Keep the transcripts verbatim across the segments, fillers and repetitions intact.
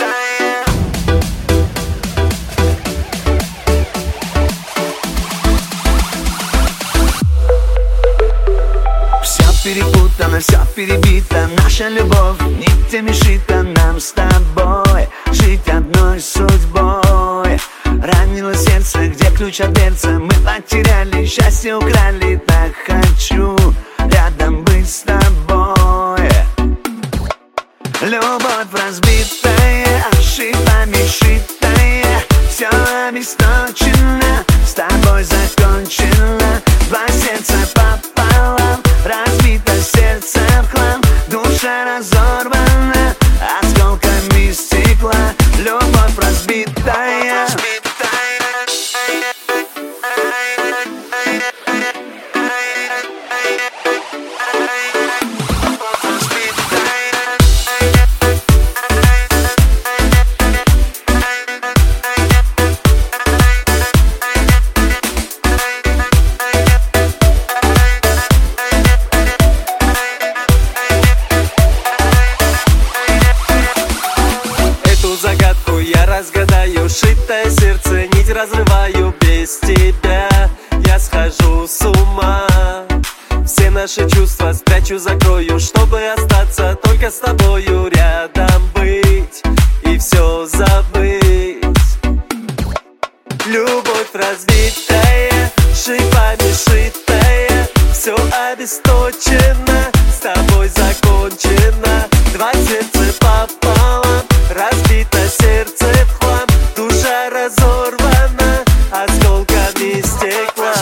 разбитая. Все перепутано, все перебито, наша любовь нитями шита. Нам с тобой жить одной судьбой. Ранило сердце, где ключ от дверцы. Мы потеряли, счастье украли. Так хочу рядом быть с тобой. Любовь разбитая, ошибками шитая. Все обесточено, с тобой закончено. Два сердца пополам, разбито сердце в хлам. Душа разорвана осколками стекла. Любовь разбитая. Загадку я разгадаю, шитое сердце, нить разрываю. Без тебя я схожу с ума. Все наши чувства спрячу, закрою, чтобы остаться только с тобою. Рядом быть и все забыть. Любовь разбитая, шипами шитая. Все обесточено, с тобой закончено. Два сердца пополам, разбито сердце в хлам. Душа разорвана осколками стекла.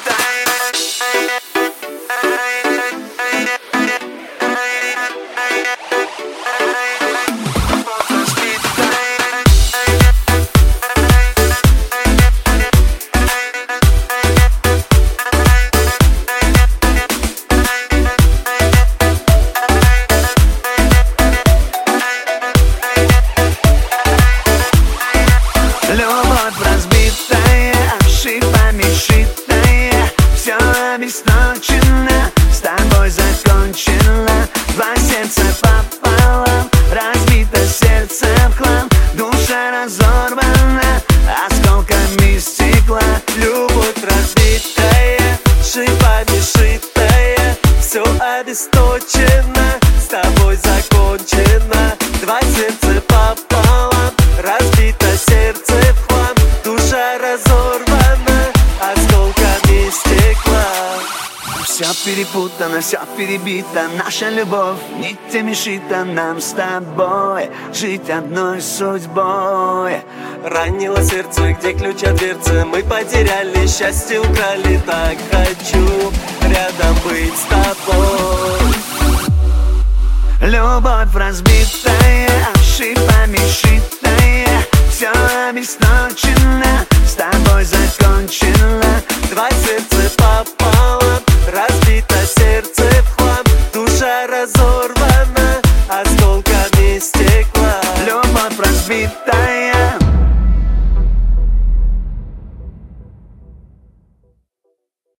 Любовь разбитая, ошибками шитая. Все обесточено, с тобой закончено. Два сердца пополам, разбито сердце в хлам. Душа разорвана осколками стекла. Любовь разбитая, шипами шитая. Все обесточено, с тобой закончено. Два сердца пополам, разбито сердце в хлам. Душа разорвана осколками стекла. Все перепутано, все перебито, наша любовь нитями шита. Нам с тобой жить одной судьбой. Ранило сердце, где ключ от дверцы. Мы потеряли, счастье украли. Так хочу рядом быть с тобой. Любовь разбитая, ошибками шитая. Все обесточено, с тобой закончено. Два сердца пополам, разбито сердце